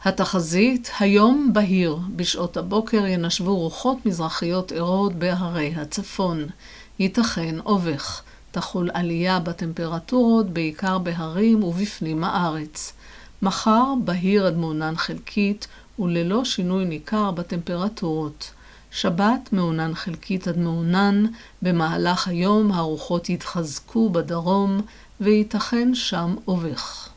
התחזית, היום בהיר, בשעות הבוקר ינשבו רוחות מזרחיות ערות בהרי הצפון. ייתכן אובך, תחול עלייה בטמפרטורות בעיקר בהרים ובפנים הארץ. מחר בהיר עד מעונן חלקית וללא שינוי ניכר בטמפרטורות. שבת מעונן חלקית עד מעונן, במהלך היום הרוחות יתחזקו בדרום וייתכן שם אובך.